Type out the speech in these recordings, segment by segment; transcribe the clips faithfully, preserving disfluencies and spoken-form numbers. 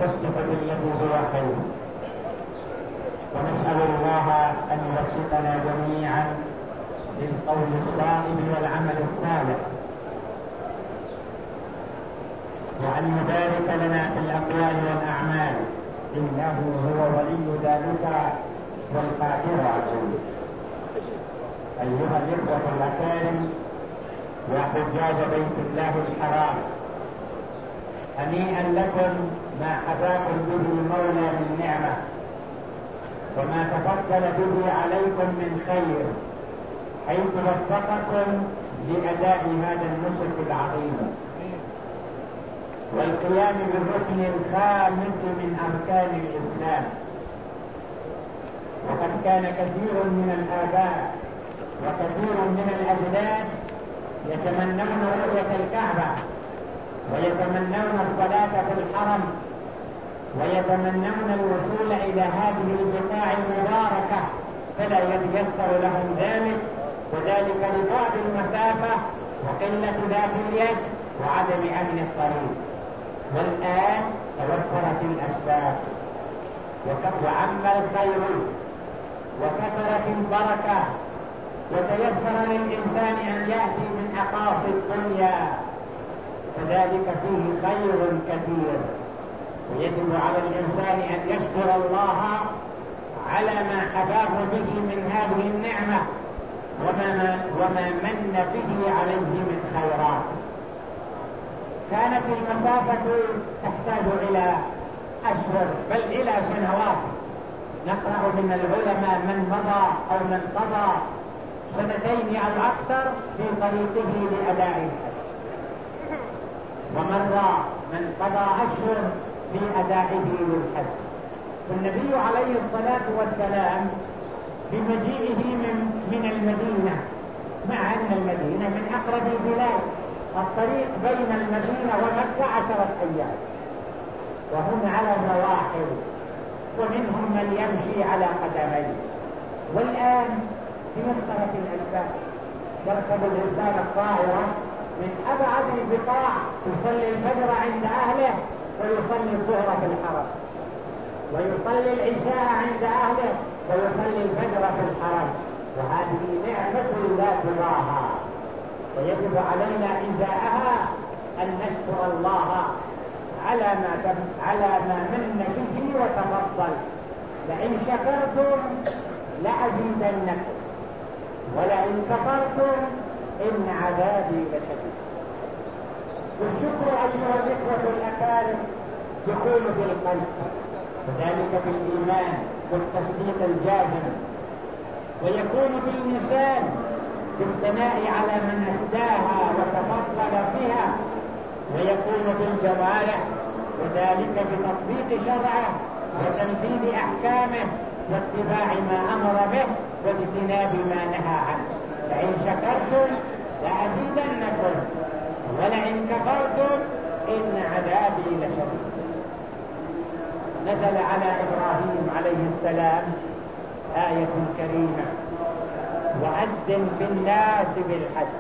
تصدق بالذي هو خير. ونسأل الله أن يوفقنا جميعا للقول الصائب والعمل الصالح، وأن يبارك لنا في الأقوال والأعمال، إنه هو ولي ذلك والقادر عليه. أيها الإخوة الأكارم وحجاج بيت الله الحرام، هنيئا لكم ما حفاكم به المولى من نعمة، وما تفضل به عليكم من خير، حيث وفقكم لأداء هذا النسك العظيم والقيام بالركن الخامس من أركان الإسلام. وقد كان كثير من الآباء وكثير من الأجداد يتمنون رؤية الكعبة، ويتمنون الصلاة في الحرم، ويتمنون الوصول إلى هذه البقاع المباركة، فلا يتيسر لهم ذلك، وذلك لبعد المسافة وقلة ذات اليد وعدم أمن الطريق. والآن توفرت الأسباب وعم الخير وكثرت البركة، وتيسر للإنسان أن يأتي من أقاصي الدنيا، فذلك فيه خير كثير. ويجب على الإنسان أن يشكر الله على ما حفاه به من هذه النعمة وما, وما من به عليه من خيرات. كانت المسافة تحتاج إلى أشهر بل إلى سنوات. نقرأ من العلماء من مضى أو من قضى سنتين أو أكثر في طريقه لأداء الحج، ومر من قضى أشهر في أدائه للحج. والنبي عليه الصلاة والسلام بمجيئه من, من المدينة، مع أن المدينة من أقرب البلاد، الطريق بين المدينة ومكة عشرة أيام، وهم على الرواحل، ومنهم من يمشي على قدميه. والآن تيسرت الأسباب، يركب الإنسان الطائرة من أبعد البقاع، يصلي الفجر عند أهله، ويصلي الظهر في الحرم، ويصلي العشاء عند أهله، ويصلي الفجر في الحرم. وهذه نعمة لا تضاهى، ويجب علينا إزاءها أن نشكر الله على ما على ما من به وتفضل. لئن شكرتم لأزيدنكم ولئن كفرتم إن عذابي لشديد. والشكر أيها الإخوة الأكارم يكون بالقلب، وذلك بالإيمان والتصديق الجازم، ويكون باللسان بالثناء على من أسداها وتفضل بها، ويكون بالجوارح وذلك بتطبيق شرعه وتنفيذ أحكامه واتباع ما أمر به واجتناب ما نهى عنه. لئن شكرتم لأزيدنكم ولئن كفرتم إن عذابي لشديد. نزل على إبراهيم عليه السلام آية كريمة: وأذن في الناس بالحج.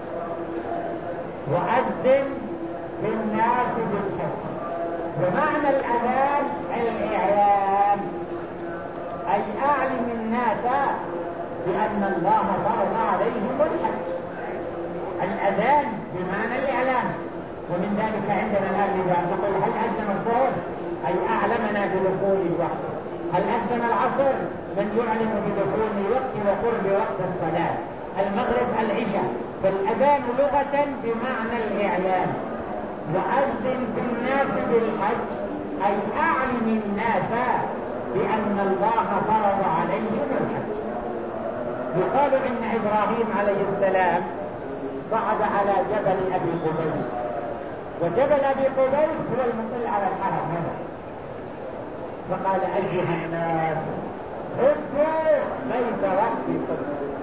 وأذن في الناس بالحج، ومعنى الأذان الإعلان، أي أعلم الناس بأن الله فرض عليهم الحج. الأذان بمعنى الإعلان. ومن ذلك عندنا الآن إذا نقول هل أذن الظهر أي أعلمنا بدخول الوقت، هل أذن العصر من يعلم بدخول الوقت وقرب وقت الصلاة، المغرب العشاء. فالأذان لغة بمعنى الإعلان. وأذن في الناس بالحج أي أعلم الناس بأن الله فرض عليهم الحج. يقال إن إبراهيم عليه السلام صعد على جبل أبي قبيس، وجبل أبي قبيس هو المطل على الحرم هنا، فقال أيها الناس حجوا بيت ربكم،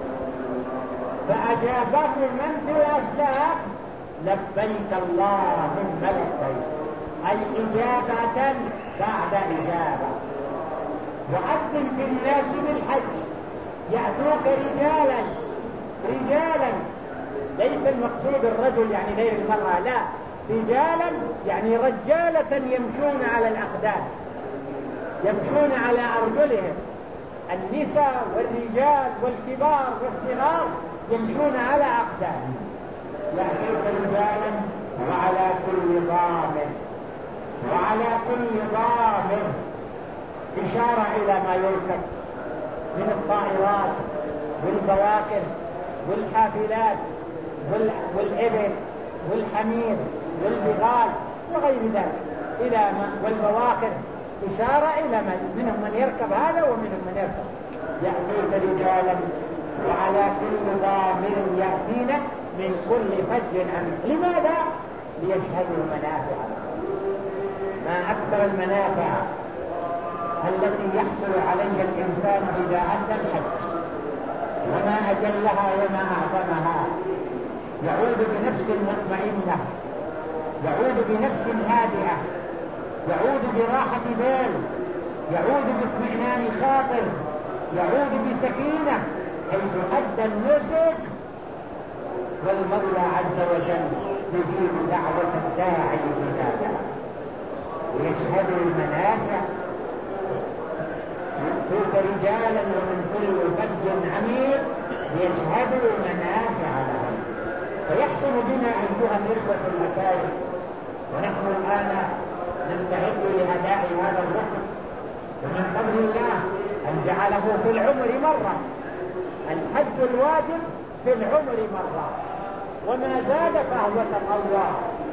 فأجابه من في الأسلاف لبيك اللهم لبيك، أي إجابة بعد إجابة. وأذن في الناس بالحج يأتوك رجالا رجالا، ليس المقصود الرجل يعني غير المرأة، لا، رجالا يعني رجالة يمشون على الأقدام، يمشون على أرجلهم. النساء والرجال والكبار والصغار يمشون على أقدامهم. يأتيك رجالا وعلى كل ضامر، وعلى كل ضامر إشارة إلى ما يركب من الطائرات والبواكر والحافلات والإبل والحمير والبغال وغير ذلك إلى ما والبواكر، إشارة إلى من منهم من يركب هذا ومنهم من يركب. يأتيك رجالا وعلى كل ضامر يأتين من كل فج عميق. لماذا؟ ليشهدوا المنافع. ما أكثر المنافع التي يحصل عليها الإنسان إذا أتى الحج، وما أجلها وما أعظمها. يعود بنفس مطمئنة، يعود بنفس هادئة، يعود براحة بال، يعود باطمئنان خاطر، يعود بسكينة، حيث أدى النسك والمولى عز وجل يجيب دعوة الداعي إجابة ويشهد المنافع. يأتوك رجالا ومن كل فج عميق ليشهدوا منافع لهم. فيحسن بنا أيها الإخوة المكارم، ونحن الآن نستعد لأداء هذا الركن، ومن فضل الله أن جعله في العمر مرة. الحج الواجب في العمر مرة، وما زاد فهو تطوع.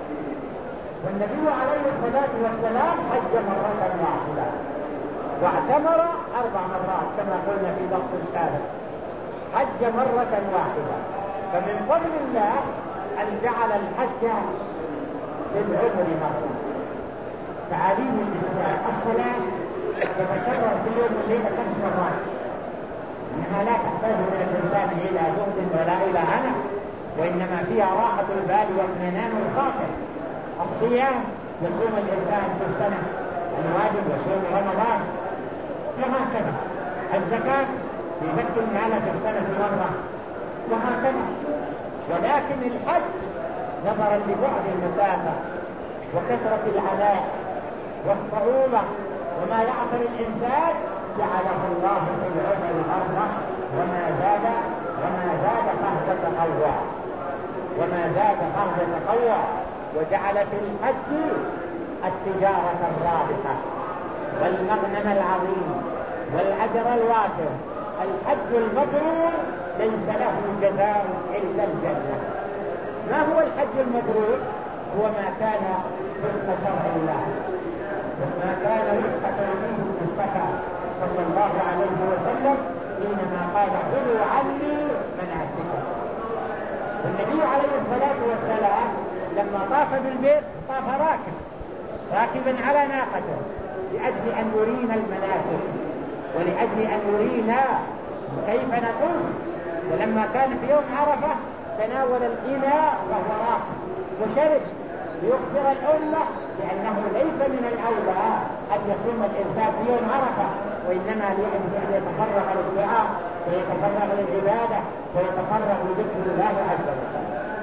والنبي عليه الصلاة والسلام حج مرة واحدة واعتمر أربع مرات كما قلنا في درس السابق. حج مرة واحدة. فمن فضل الله أن جعل الحج في العمر مرة. تعاليم الإسلام الصلاة تتكرر في اليوم والليلة خمس مرات، إنها لا تحتاج من الإنسان إلى جهد ولا إلى عناء، وإنما فيها راحة البال واطمئنان الخاطر. الصيام يصوم الإنسان في السنة الواجب، يصوم رمضان، وهكذا. الزكاة يزكي المال في السنة مرة، وهكذا. ولكن الحج نظرا لبعد المسافة وكثرة العناء والصعوبة وما يعثر الإنسان جعله الله في العمر مرة، وما زاد وما زاد فهو تطوع، وما زاد فهو تطوع. وجعل في الحج التجارة الرابحة والمغنم العظيم والأجر الوافر. الحج المبرور ليس له جزاء إلا الجنة. ما هو الحج المبرور؟ هو ما كان وفق شرع الله، وما كان وفق تنفيذ المصطفى صلى الله عليه وسلم حينما قال خذوا عني مناسككم. والنبي عليه الصلاة والسلام لما طاف بالبيت طاف راكب راكبا على ناقته لأجل أن يرينا المناسك ولأجل أن يرينا كيف نطوف. ولما كان في يوم عرفة تناول الإناء وهو راكب وشرب ليخبر الأمة لأنه ليس من الأولى أن يصوم الإنسان في يوم عرفة، وإنما لأجل أن يتفرغ للدعاء ويتفرغ للعبادة ويتفرغ لذكر الله عز وجل.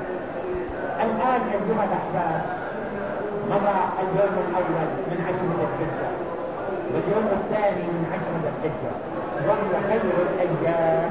الآن أيها الأحباب مضى اليوم الأول من عشر ذي الحجة، واليوم الثاني من عشر ذي الحجة، وهو خير الأيام.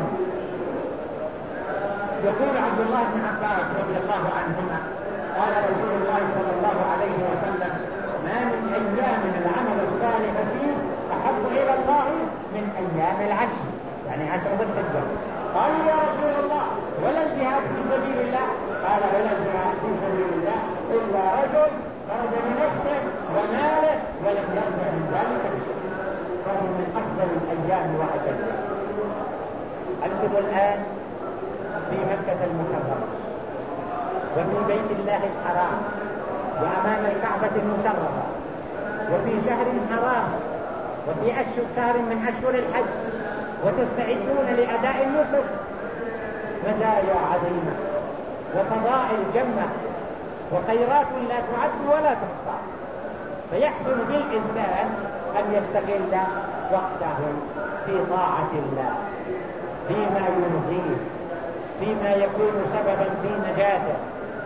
يقول عبد الله بن عباس رضي الله عنهما قال رسول الله صلى الله عليه وسلم ما من أيام العمل الصالح فيه أحب إلى الله من أيام العشر، يعني عشر ذي الحجة. قالوا يا رسول الله ولا الجهاد في سبيل الله؟ قال ولا الجهاد في سبيل الله إلا رجل خرج بنفسه وماله ولم يرجع من ذلك بشيء، فهو من أفضل الأيام وأجلها. أنتم الآن في مكة المكرمة وفي بيت الله الحرام وأمام الكعبة المشرفة وفي شهر حرام وفي أشهر شهر من أشهر الحج، وتستعدون لأداء النسك. مزايا عظيمة وفضائل جمة وخيرات لا تعد ولا تحصى. فيحسن بالإنسان أن يستغل وقته في طاعة الله، فيما يرضيه، فيما يكون سببا في نجاته،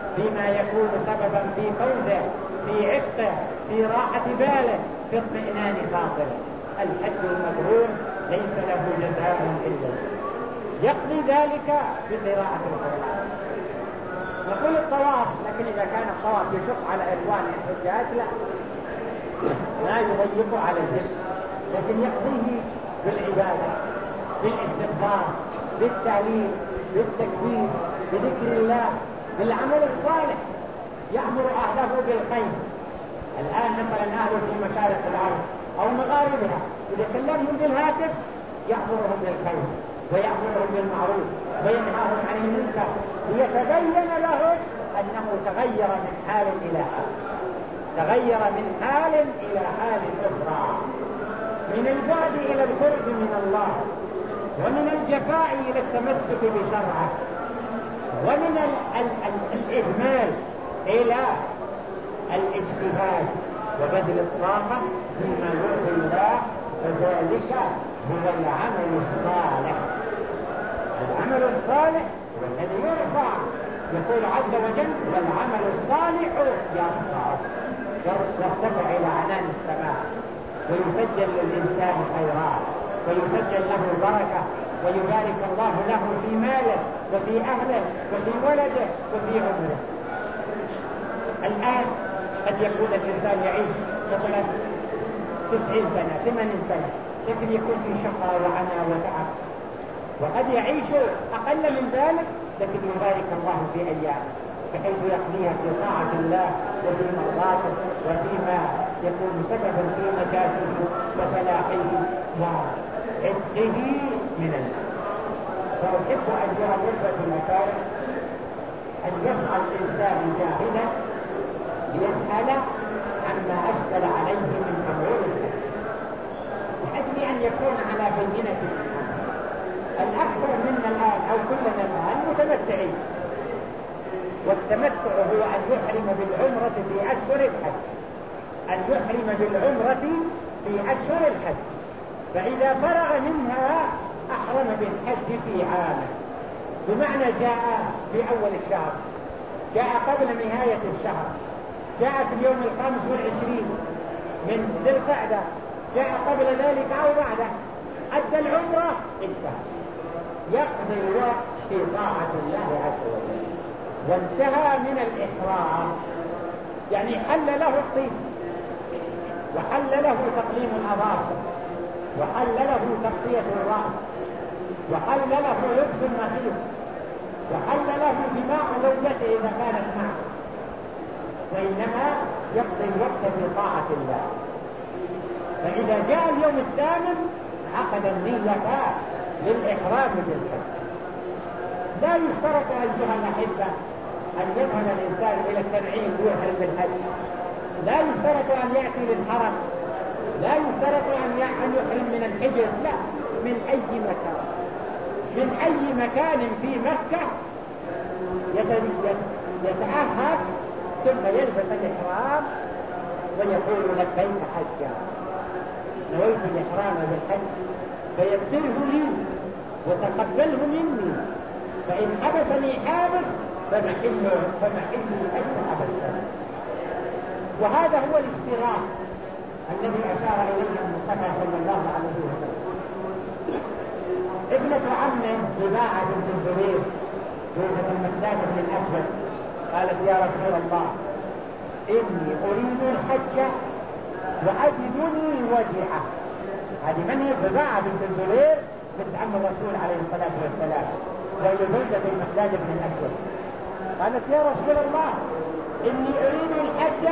فيما يكون سببا في فوزه، في عفته، في راحة باله، في اطمئنان خاطره. الحج المبرور ليس له جزاء إلا يقضي ذلك بقراءة القرآن. نقول الطواف، لكن إذا كان الطواف يشق على إخوان الحجاج لا لا يضيق على الجسم، لكن يقضيه بالعبادة، بالاستغفار، بالتعليم، بالتكبير، بذكر الله، بالعمل الصالح، يأمر أهله بالخير. الآن مثلا أهله في مشارق الأرض أو مغاربها إذا كلمهم بالهاتف يأمرهم بالخير ويأمرهم بالمعروف وينهاهم عن المنكر، ليتبين لهم أنه تغير من حال إلى حال، تغير من حال إلى حال أخرى، من البعد إلى القرب من الله، ومن الجفاء إلى التمسك بشرعه، ومن ال ال ال الإهمال إلى الاجتهاد وبذل الطاقة فيما يرضي الله، فذلك هو العمل الصالح. العمل الصالح هو الذي يرفع، يقول عز وجل: والعمل الصالح يرفع يرتفع إلى عنان السماء، ويسجل للإنسان خيرات، ويسجل له بركة، ويبارك الله له في ماله وفي أهله وفي ولده وفي عمره. الآن قد يكون الإنسان يعيش مثلا تسعين سنة ثمانين سنة، لكن يكون في شقاء وعناء وتعب، وقد يعيش أقل من ذلك لكن يبارك الله في أيامه بحيث يقضيها في طاعة الله وفي مرضاته وفيما يكون سببا في نجاته وفلاحه وعتقه من النار. فأحب أيها الإخوة المكارم أن يسعى الإنسان جاهدا ليسأل عما أشكل عليه من أمور الحج، لأجل أن يكون على بينة منها. الأكثر منا الآن أو كلنا الآن متمتعين، والتمتع هو أن يحرم بالعمرة في أشهر الحج، أن يحرم بالعمرة في أشهر الحج، فإذا فرغ منها أحرم بالحج في عامه، بمعنى جاء في أول الشهر، جاء قبل نهاية الشهر، جاء في اليوم الخامس والعشرين من ذي القعدة، جاء قبل ذلك أو بعده، أدى العمرة انتهى، يقضي الوقت في طاعة الله عز وجل، وانتهى من الإحرام، يعني حل له الطيب، وحل له تقليم الأظافر، وحل له تغطية الرأس، وحل له لبس المخيط، وحل له دماء زوجته إذا كانت معه، وإنما يقضي الوقت في طاعة الله. فإذا جاء اليوم الثامن عقد النية للإحرام بالحج. لا يشترط أيها الأحبة أن يذهب الإنسان إلى التنعيم ويحرم بالحج، لا يشترط أن يأتي للحرم، لا يشترط أن يحرم من الحجر، لا، من أي مكان، من أي مكان في مكة يتأهب ثم يلبس الإحرام ويقول لبيك حجا، نويت الإحرام بالحج، فيسره لي وتقبله مني، فإن حبسني حابس فمحله فمحله أين حبسني. وهذا هو الاشتراك الذي أشار إليه المصطفى صلى الله عليه وسلم. ابنة عمه رباعة بنت الزبير زوجة المقداد بن الأسود قالت: يا رسول الله، إني أريد الحج وأجدني وجعة. هذه من هي؟ رباعة بنت الزبير بنت عم الرسول عليه الصلاة والسلام، وهي زوجة المقداد بن الأسود. قالت: يا رسول الله، إني أريد الحج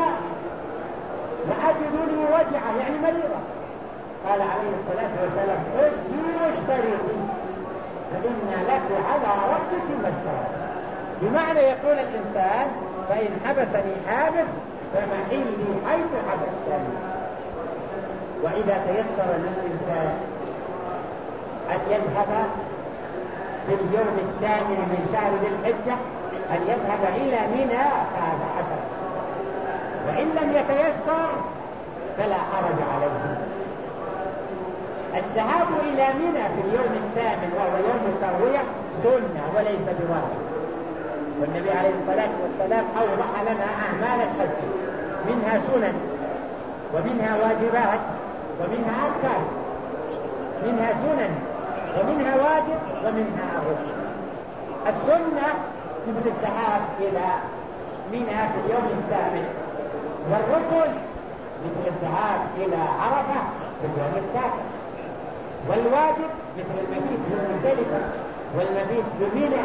وأجدني وجعة، يعني مريضة. قال عليه الصلاة والسلام: اجي واشترطي فإن لك على ربك ما اشترط. بمعنى يقول الإنسان: فإن حبسني حابس فمحلي حيث حبستني. وإذا تيسر للإنسان أن يذهب في اليوم الثامن من شهر ذي الحجة أن يذهب إلى منى هذا حسن، وإن لم يتيسر فلا حرج عليه. الذهاب إلى منى في اليوم الثامن وهو يوم التروية سنة وليس بواجب، والنبي عليه الصلاة والسلام أوضح لنا أعمال الحج، منها سنن ومنها واجبات ومنها أركان، منها سنن ومنها واجب ومنها ركن. السنة مثل الذهاب إلى منى في اليوم الثامن، والركن مثل الذهاب إلى عرفة في اليوم التاسع، والواجب مثل المبيت بمزدلفة والمبيت بمنى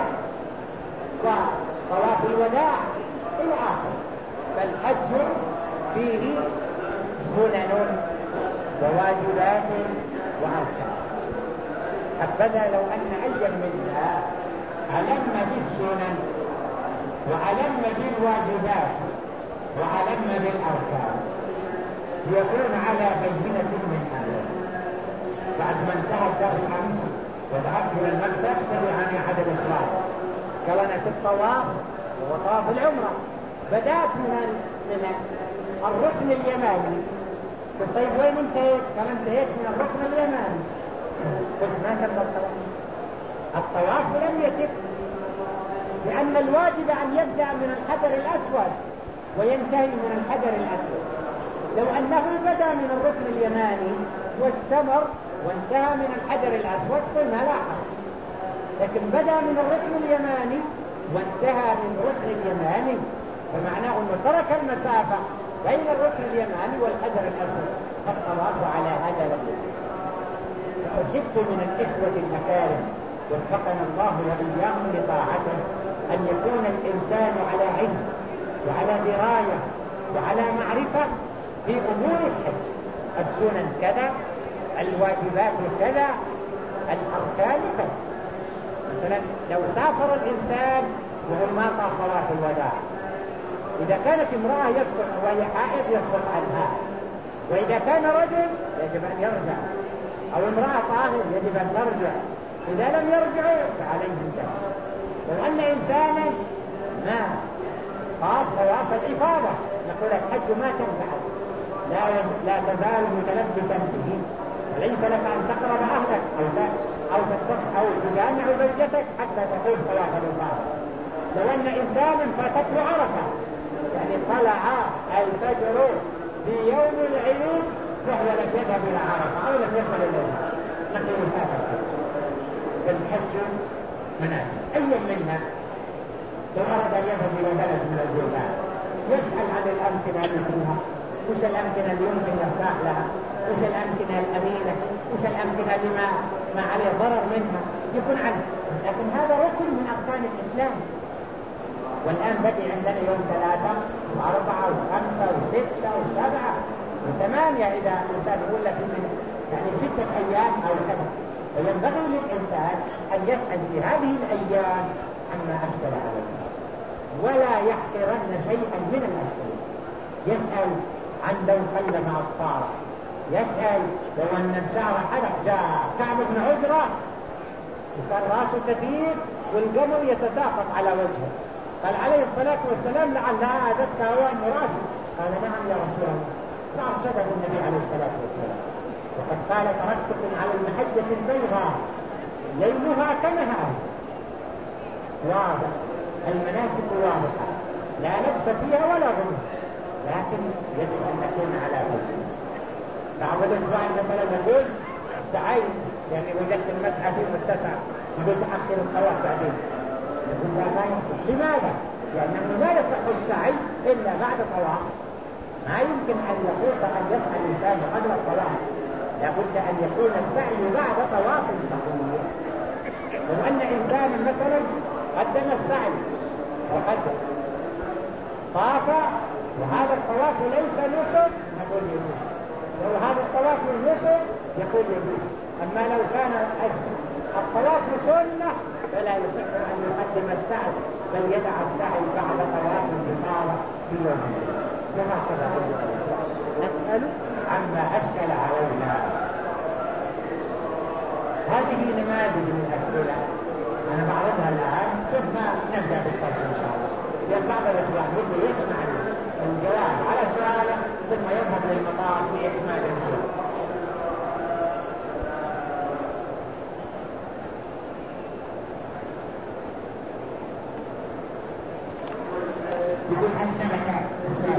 وطواف الوداع إلى آخره. فالحج فيه سنن وواجبات وأركان. حبذا لو أن أيا منا علم بالسنن وعلم بالواجبات وعلم بالأركان يكون على بينة من هذا. بعد ما انتهى الدرس الخامس وذهبت إلى المكتب تبعني عدد الصلاة كونت الطواف وطواف العمرة. بدأت من من الركن اليماني. طيب وين انتهيت؟ كما انتهيت من الركن اليماني قلت ما تم الطواف. الطواف لم يتم، لأن الواجب أن يبدأ من الحجر الأسود وينتهي من الحجر الأسود. لو أنه بدأ من الركن اليماني واستمر وانتهى من الحجر الأسود قلنا لا حرج، لكن بدأ من الركن اليماني وانتهى من الركن اليماني، فمعناه أنه ترك المسافة بين الركن اليماني والحجر الأسود. فالطواف على هذا الوجه. أحب من الإخوة المكارم وفقنا الله وإياهم لطاعته أن يكون الإنسان على علم وعلى دراية وعلى معرفة في أمور الحج. السنن كذا، الواجبات كذا، الأركان كذا. مثلا لو سافر الإنسان وهو ما طاف طواف الوداع، إذا كانت امرأة يسقط وهي حائض يسقط عنها، وإذا كان رجل يجب أن يرجع، أو امرأة طاهر يجب أن ترجع. إذا لم يرجعوا فعليه الدم. لو أن إنسانا ما طاف طواف الإفاضة نقول الحج ما تنفع، لا لا تزال متلبسا به، وليس لك أن تقرب أهلك أو أو أو تجامع زوجتك حتى تقول طواف الإفاضة. لو أن إنسانا فاتته عرفة، يعني طلع الفجر في يوم العيد وهو لم يذهب إلى عرفة أو لم يصل إليها، نقول هذا الحج مناسك. أي منا لو أراد أن يذهب إلى بلد من البلدان يسأل عن الأمكنة اللي فيها، وش الأمكنة اللي يمكن يرتاح لها، وش الأمكنة الأمينة، وش الأمكنة اللي ما, ما عليه ضرر منها يكون عنه. لكن هذا ركن من أركان الإسلام. والآن بدي عندنا يوم ثلاثة وأربعة وخمسة وستة وسبعة وثمانية، إذا الإنسان يقول لك يعني ستة أيام أو كذا. وينبغي للإنسان أن يسأل في هذه الأيام عما أشكل عليه، ولا يحقرن شيئا من الأشكال. يسأل عن لو قل مع الطارة، يسأل لو أن الشعر حلق جاء كعب بن عجرة وكان راسه كثير والقمر يتساقط على وجهه، قال عليه الصلاة والسلام لعل هذا هوان راسي. قال نعم يا رسول الله. فأرشده النبي عليه الصلاة والسلام وقد قال تركتكم على المحجة البيضاء ليلها كنهارها. واضح، المناسك واضحة لا لبس فيها ولا غموض، لكن يجب أن نكون على بيت. بعض الإخوان مثلا يقول سعيد يعني وجدت المسعى في متسع يقول تأخر الطواف بعدين. يقول لا ما يصح. لماذا؟ لأنه لا يصح السعي إلا بعد طواف. ما يمكن أن يقول أن يسعى الإنسان قبل الطواف، لابد أن يكون السعي بعد طواف صحيح. لو أن إنسانا مثلا قدم السعي وقد طاف وهذا الطواف ليس نسك نقول يجوز، لو هذا الطواف نسك يقول يجوز. أما لو كان الطواف سنة فلا يصح أن يقدم السعي، بل يدع السعي بعد طواف الإفاضة في يوم وهكذا. نسأل عما أشكل علينا. هذه نماذج من الأسئلة أنا بعرضها الآن ثم نبدأ بالفصل إن شاء الله. لأن بعض الأخوان يبدأ يسمع الجواب على سؤاله ثم يذهب للمطار في إكمال الجواب. يقول الشبكات